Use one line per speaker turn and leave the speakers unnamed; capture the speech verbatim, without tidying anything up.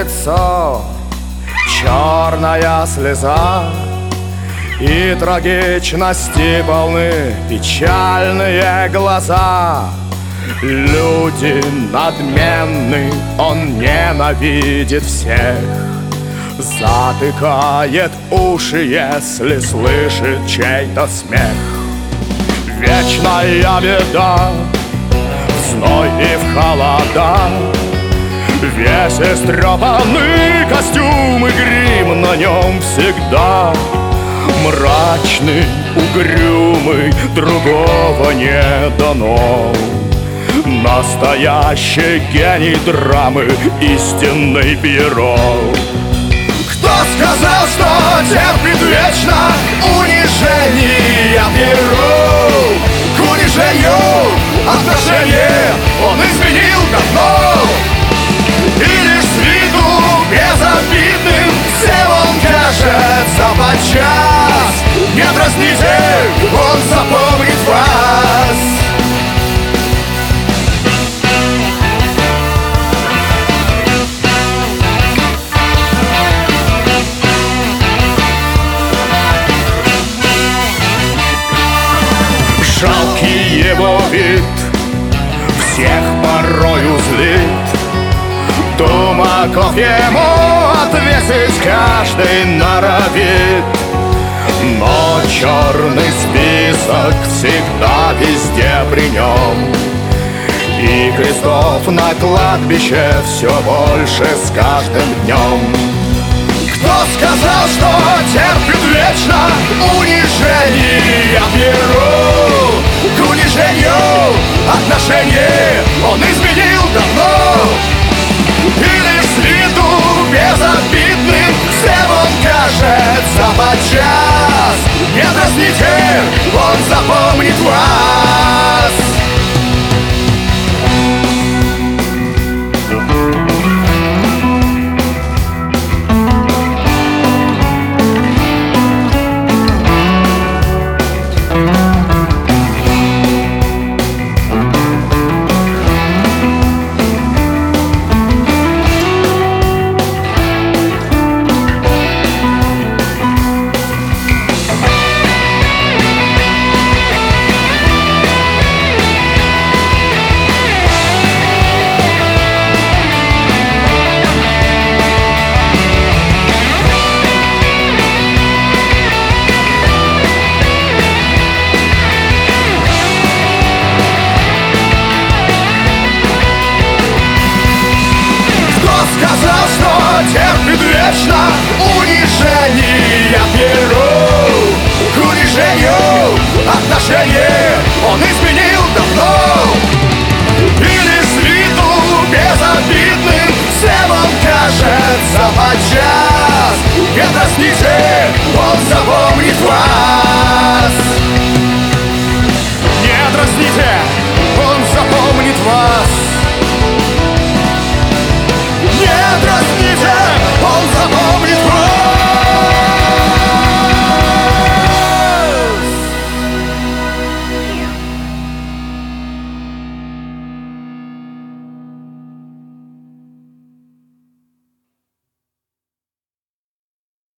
лицо, черная слеза, и трагичности полны печальные глаза. Люди надменны, он ненавидит всех, затыкает уши, если слышит чей-то смех. Вечная беда в зной и в холода, весь истрепанный костюм и грим на нем всегда мрачный, угрюмый, другого не дано. Настоящий гений драмы, истинный Пьеро. Кто сказал, что терпит вечно унижение Пьеро? К унижению отношение он изменил давно, и лишь с виду безобидным всем он кажется подчас. Не дразните, он запомнит вас. Жалкий его вид всех порою злит, тумаков ему отвесить каждый норовит. Но черный список всегда везде при нем, и крестов на кладбище все больше с каждым днем. Кто сказал, что терпит вечно унижение Пьеро? К унижению отношение он изменил давно, и лишь с виду безобидным всем он кажется подчас. Не дразните, он запомнит вас. Сказал, что терпит вечно унижение Пьеро? К унижению отношение он изменил давно, и лишь с виду безобидным всем он кажется подчас. Не дразните, он запомнит